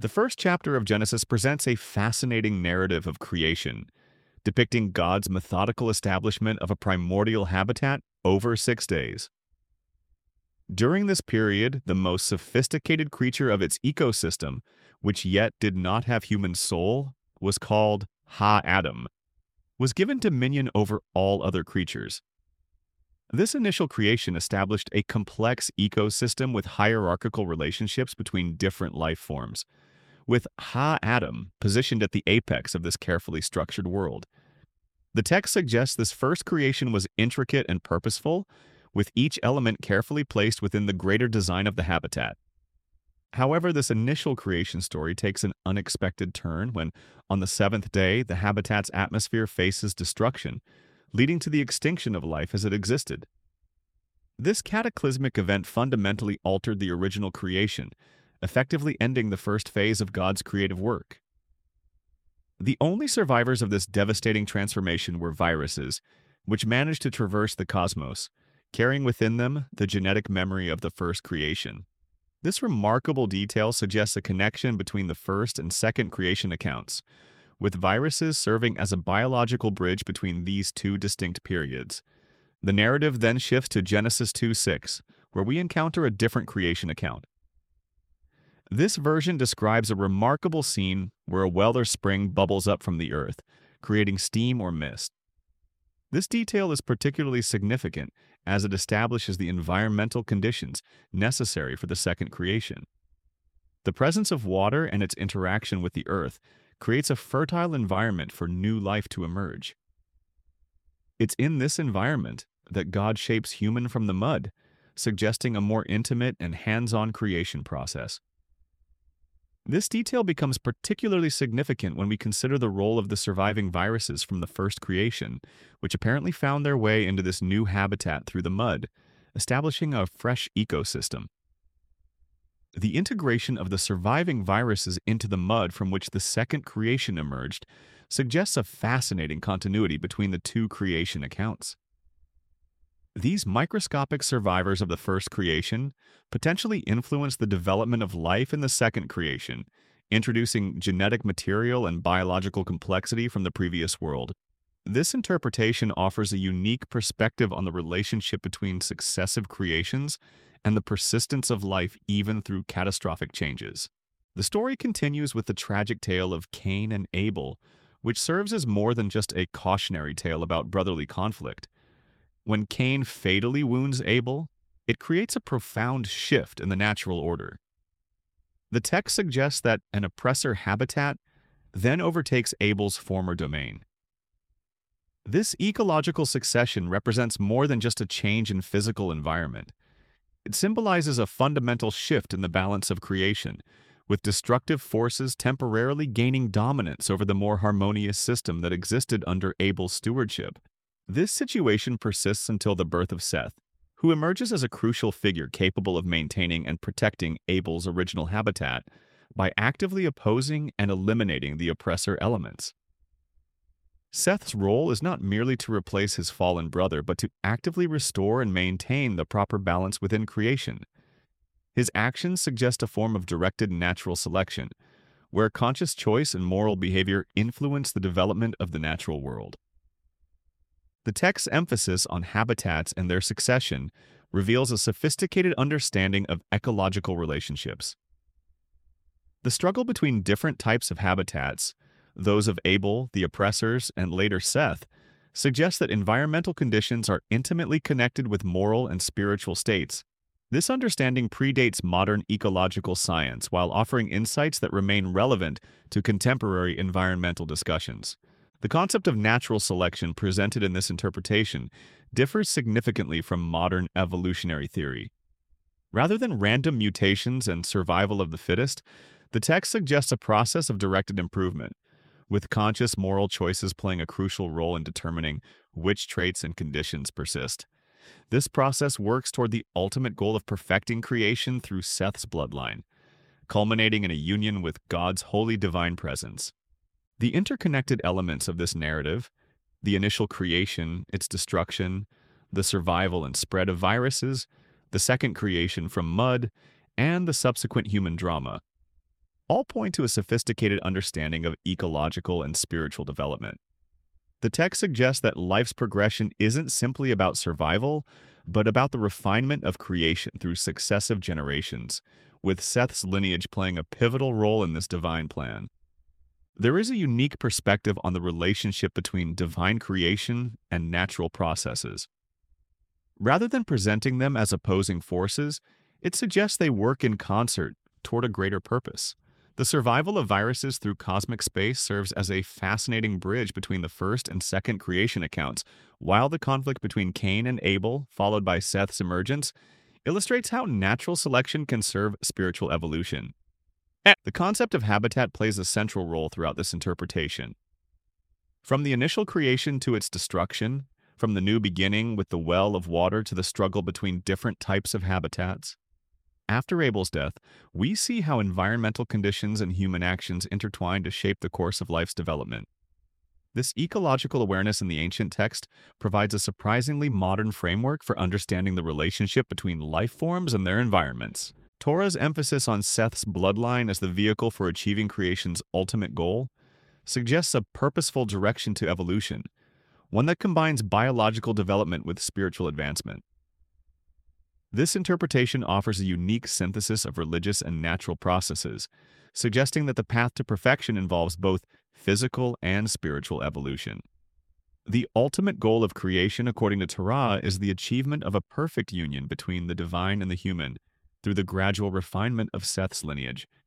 The first chapter of Genesis presents a fascinating narrative of creation, depicting God's methodical establishment of a primordial habitat over 6 days. During this period, the most sophisticated creature of its ecosystem, which yet did not have human soul, was called Ha-Adam, was given dominion over all other creatures. This initial creation established a complex ecosystem with hierarchical relationships between different life forms, with Ha-Adam positioned at the apex of this carefully structured world. The text suggests this first creation was intricate and purposeful, with each element carefully placed within the greater design of the habitat. However, this initial creation story takes an unexpected turn when, on the seventh day, the habitat's atmosphere faces destruction, leading to the extinction of life as it existed. This cataclysmic event fundamentally altered the original creation, effectively ending the first phase of God's creative work. The only survivors of this devastating transformation were viruses, which managed to traverse the cosmos, carrying within them the genetic memory of the first creation. This remarkable detail suggests a connection between the first and second creation accounts, with viruses serving as a biological bridge between these two distinct periods. The narrative then shifts to Genesis 2:6, where we encounter a different creation account. This version describes a remarkable scene where a well or spring bubbles up from the earth, creating steam or mist. This detail is particularly significant as it establishes the environmental conditions necessary for the second creation. The presence of water and its interaction with the earth creates a fertile environment for new life to emerge. It's in this environment that God shapes human from the mud, suggesting a more intimate and hands-on creation process. This detail becomes particularly significant when we consider the role of the surviving viruses from the first creation, which apparently found their way into this new habitat through the mud, establishing a fresh ecosystem. The integration of the surviving viruses into the mud from which the second creation emerged suggests a fascinating continuity between the two creation accounts. These microscopic survivors of the first creation potentially influence the development of life in the second creation, introducing genetic material and biological complexity from the previous world. This interpretation offers a unique perspective on the relationship between successive creations and the persistence of life even through catastrophic changes. The story continues with the tragic tale of Cain and Abel, which serves as more than just a cautionary tale about brotherly conflict. When Cain fatally wounds Abel, it creates a profound shift in the natural order. The text suggests that an oppressor habitat then overtakes Abel's former domain. This ecological succession represents more than just a change in physical environment. It symbolizes a fundamental shift in the balance of creation, with destructive forces temporarily gaining dominance over the more harmonious system that existed under Abel's stewardship. This situation persists until the birth of Seth, who emerges as a crucial figure capable of maintaining and protecting Abel's original habitat by actively opposing and eliminating the oppressor elements. Seth's role is not merely to replace his fallen brother, but to actively restore and maintain the proper balance within creation. His actions suggest a form of directed natural selection, where conscious choice and moral behavior influence the development of the natural world. The text's emphasis on habitats and their succession reveals a sophisticated understanding of ecological relationships. The struggle between different types of habitats, those of Abel, the oppressors, and later Seth, suggests that environmental conditions are intimately connected with moral and spiritual states. This understanding predates modern ecological science while offering insights that remain relevant to contemporary environmental discussions. The concept of natural selection presented in this interpretation differs significantly from modern evolutionary theory. Rather than random mutations and survival of the fittest, the text suggests a process of directed improvement, with conscious moral choices playing a crucial role in determining which traits and conditions persist. This process works toward the ultimate goal of perfecting creation through Seth's bloodline, culminating in a union with God's holy divine presence. The interconnected elements of this narrative, the initial creation, its destruction, the survival and spread of viruses, the second creation from mud, and the subsequent human drama, all point to a sophisticated understanding of ecological and spiritual development. The text suggests that life's progression isn't simply about survival, but about the refinement of creation through successive generations, with Seth's lineage playing a pivotal role in this divine plan. There is a unique perspective on the relationship between divine creation and natural processes. Rather than presenting them as opposing forces, it suggests they work in concert toward a greater purpose. The survival of viruses through cosmic space serves as a fascinating bridge between the first and second creation accounts, while the conflict between Cain and Abel, followed by Seth's emergence, illustrates how natural selection can serve spiritual evolution. The concept of habitat plays a central role throughout this interpretation. From the initial creation to its destruction, from the new beginning with the well of water to the struggle between different types of habitats, after Abel's death, we see how environmental conditions and human actions intertwine to shape the course of life's development. This ecological awareness in the ancient text provides a surprisingly modern framework for understanding the relationship between life forms and their environments. Torah's emphasis on Seth's bloodline as the vehicle for achieving creation's ultimate goal suggests a purposeful direction to evolution, one that combines biological development with spiritual advancement. This interpretation offers a unique synthesis of religious and natural processes, suggesting that the path to perfection involves both physical and spiritual evolution. The ultimate goal of creation, according to Torah, is the achievement of a perfect union between the divine and the human through the gradual refinement of Seth's lineage,